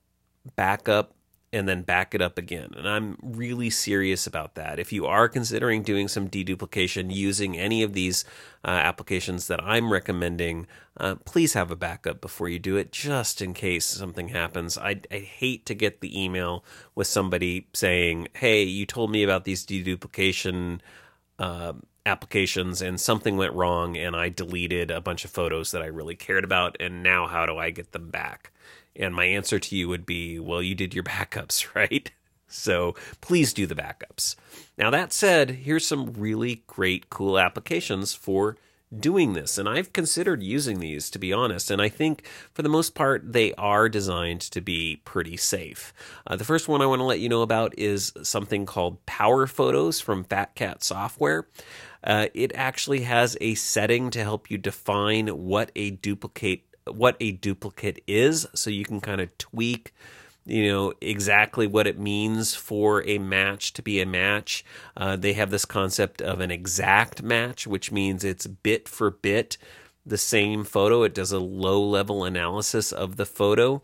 Speaker 1: and then back it up again. And I'm really serious about that. If you are considering doing some deduplication using any of these applications that I'm recommending, please have a backup before you do it, just in case something happens. I hate to get the email with somebody saying, hey, you told me about these deduplication applications and something went wrong and I deleted a bunch of photos that I really cared about, and now how do I get them back? And my answer to you would be, well, you did your backups, right? So please do the backups. Now, that said, here's some really great, cool applications for doing this. And I've considered using these, to be honest. And I think for the most part, they are designed to be pretty safe. The first one I want to let you know about is something called Power Photos from Fat Cat Software. It actually has a setting to help you define what a duplicate is, so you can kind of tweak exactly what it means for a match to be a match. They have this concept of an exact match, which means it's bit for bit the same photo. It does a low-level analysis of the photo.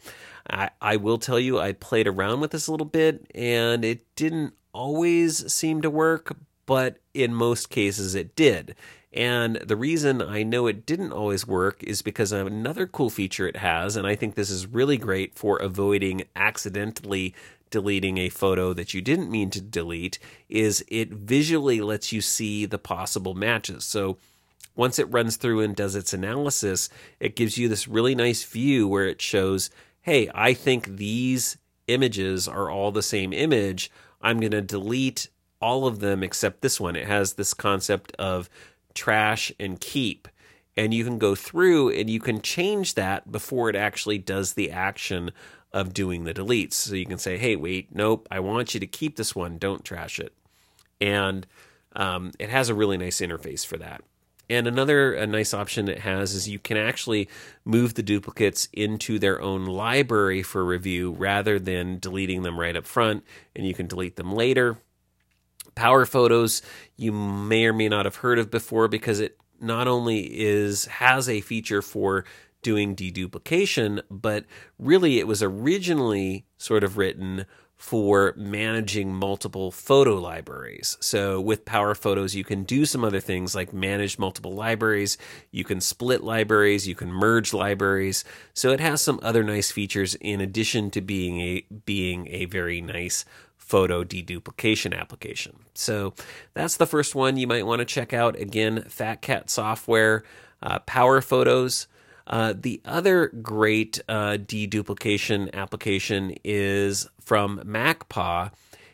Speaker 1: I will tell you, I played around with this a little bit, and it didn't always seem to work, but in most cases it did. And the reason I know it didn't always work is because of another cool feature it has, and I think this is really great for avoiding accidentally deleting a photo that you didn't mean to delete, is it visually lets you see the possible matches. So once it runs through and does its analysis, it gives you this really nice view where it shows, hey, I think these images are all the same image. I'm going to delete all of them except this one. It has this concept of trash and keep, and you can go through and you can change that before it actually does the action of doing the deletes. So you can say, hey, wait, nope, I want you to keep this one, don't trash it. And it has a really nice interface for that. And a nice option it has is you can actually move the duplicates into their own library for review rather than deleting them right up front, and you can delete them later. Power Photos you may or may not have heard of before, because it not only has a feature for doing deduplication, but really it was originally sort of written for managing multiple photo libraries. So with Power Photos, you can do some other things like manage multiple libraries, you can split libraries, you can merge libraries. So it has some other nice features in addition to being a very nice photo deduplication application. So that's the first one you might want to check out. Again, Fat Cat Software, Power Photos. The other great deduplication application is from MacPaw,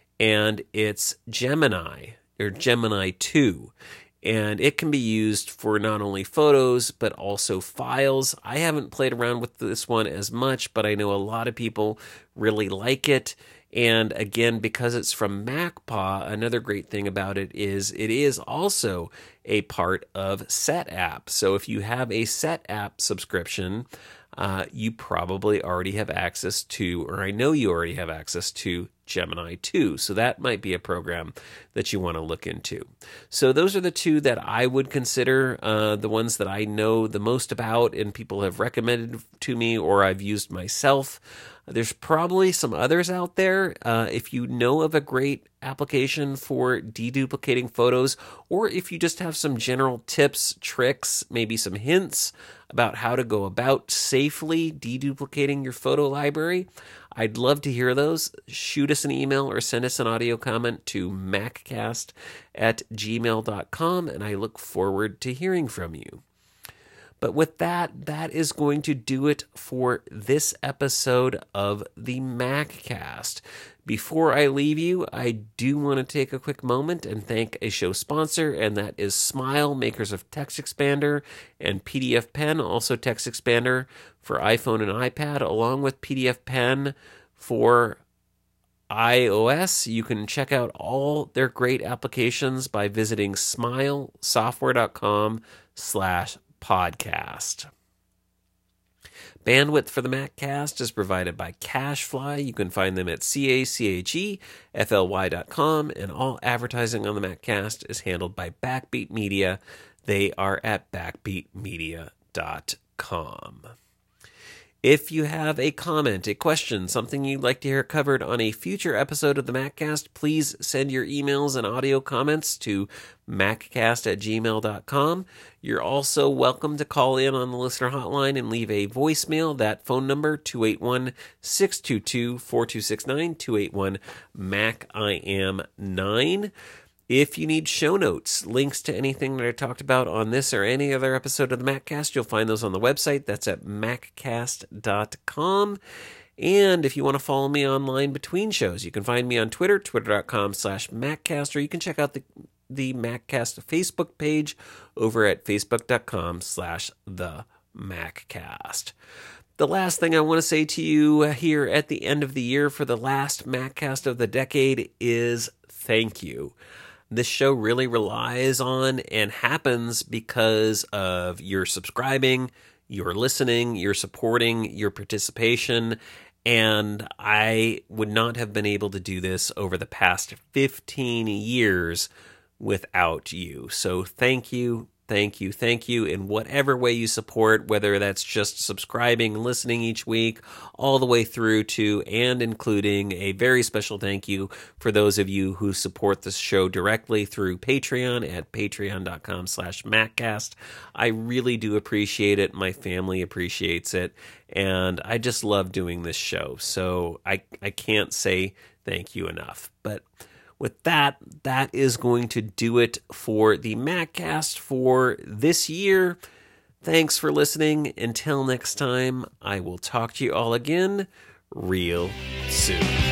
Speaker 1: and it's Gemini, or Gemini 2. And it can be used for not only photos, but also files. I haven't played around with this one as much, but I know a lot of people really like it. And again, because it's from MacPaw, another great thing about it is also a part of Setapp. So if you have a Setapp subscription, you probably already have access to, or I know you already have access to, Gemini 2. So that might be a program that you want to look into. So those are the two that I would consider the ones that I know the most about and people have recommended to me or I've used myself. There's probably some others out there. If you know of a great application for deduplicating photos, or if you just have some general tips, tricks, maybe some hints about how to go about safely deduplicating your photo library, I'd love to hear those. Shoot us an email or send us an audio comment to maccast@gmail.com, and I look forward to hearing from you. But with that, that is going to do it for this episode of the MacCast. Before I leave you, I do want to take a quick moment and thank a show sponsor, and that is Smile, makers of Text Expander, and PDF Pen, also Text Expander for iPhone and iPad, along with PDF Pen for iOS. You can check out all their great applications by visiting smilesoftware.com/podcast. Bandwidth for the MacCast is provided by CacheFly. You can find them at CacheFly.com, and all advertising on the MacCast is handled by Backbeat Media. They are at backbeatmedia.com. If you have a comment, a question, something you'd like to hear covered on a future episode of the MacCast, please send your emails and audio comments to maccast@gmail.com. You're also welcome to call in on the listener hotline and leave a voicemail. That phone number, 281-622-4269, 281-MAC-I-AM-9. If you need show notes, links to anything that I talked about on this or any other episode of the MacCast, you'll find those on the website. That's at maccast.com. And if you want to follow me online between shows, you can find me on Twitter, twitter.com/MacCast, or you can check out the MacCast Facebook page over at facebook.com/TheMacCast. The last thing I want to say to you here at the end of the year for the last MacCast of the decade is thank you. This show really relies on and happens because of your subscribing, your listening, your supporting, your participation, and I would not have been able to do this over the past 15 years without you. So thank you. Thank you. Thank you in whatever way you support, whether that's just subscribing, listening each week, all the way through to and including a very special thank you for those of you who support this show directly through Patreon at patreon.com/MacCast. I really do appreciate it. My family appreciates it. And I just love doing this show. So I can't say thank you enough. But with that, that is going to do it for the MacCast for this year. Thanks for listening. Until next time, I will talk to you all again real soon.